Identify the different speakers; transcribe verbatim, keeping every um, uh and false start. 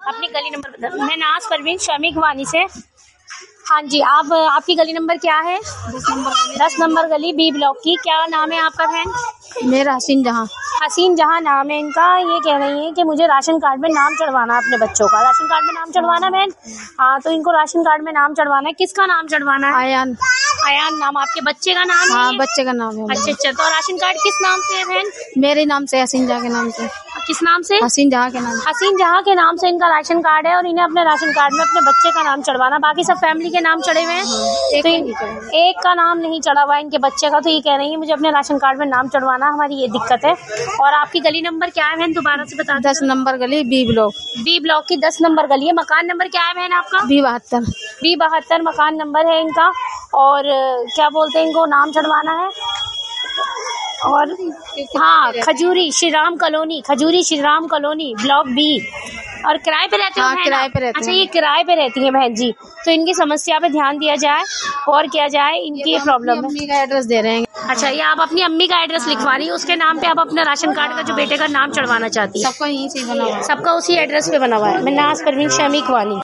Speaker 1: अपनी गली नंबर बता। मैं नाज परवीन शमी गवानी से। हाँ जी, आप आपकी गली नंबर क्या है?
Speaker 2: दस नंबर गली।
Speaker 1: दस नंबर गली बी ब्लॉक की। क्या नाम है आपका बहन?
Speaker 2: मेरा हसीन जहां।
Speaker 1: हसीन जहां नाम है इनका। ये कह रही है कि मुझे राशन कार्ड में नाम चढ़वाना अपने बच्चों का। राशन कार्ड में नाम चढ़वाना बहन? हाँ, तो इनको राशन कार्ड में नाम चढ़वाना है। किसका नाम चढ़वाना है?
Speaker 2: आयान।
Speaker 1: आयान नाम आपके बच्चे का नाम है?
Speaker 2: हाँ, बच्चे का नाम है।
Speaker 1: अच्छा अच्छा, तो राशन कार्ड किस नाम से है बहन?
Speaker 2: मेरे नाम से, हसीन जहां के नाम से।
Speaker 1: किस नाम से?
Speaker 2: हसीन जहां के नाम।
Speaker 1: हसीन जहां के नाम से इनका राशन कार्ड है और इन्हें अपने राशन कार्ड में अपने बच्चे का नाम चढ़वाना। बाकी सब फैमिली के नाम चढ़े हुए हैं,
Speaker 2: एक,
Speaker 1: तो एक का नाम नहीं चढ़ा हुआ इनके बच्चे का। तो ये कह रही है मुझे अपने राशन कार्ड में नाम चढ़वाना, हमारी ये दिक्कत है। और आपकी गली नंबर क्या है बहन, दोबारा से बता?
Speaker 2: दस नंबर गली बी ब्लॉक।
Speaker 1: बी ब्लॉक की दस नंबर गली है। मकान नंबर क्या है बहन आपका?
Speaker 2: बी बहत्तर।
Speaker 1: बी बहत्तर मकान नंबर है इनका। और क्या बोलते हैं, इनको नाम चढ़वाना है। और हाँ, Khajuri Shri Ram colony, Khajuri Shri Ram colony block B. और किराए पे रहते हो?
Speaker 2: हाँ, किराए पे रहते हैं।
Speaker 1: अच्छा, ये किराए पे रहती हैं बहन जी। तो इनकी समस्या पे ध्यान दिया जाए और किया जाए, इनकी प्रॉब्लम है।
Speaker 2: अम्मी का एड्रेस दे रहे हैं।
Speaker 1: अच्छा, ये आप अपनी अम्मी का एड्रेस लिखवा रही है, उसके नाम पे आप अपना राशन कार्ड का जो बेटे का नाम चढ़वाना चाहती है।
Speaker 2: सबका यहीं से बना हुआ है।
Speaker 1: सबका उसी एड्रेस पे बना हुआ है। मैं नाज परवीन शमी गवानी।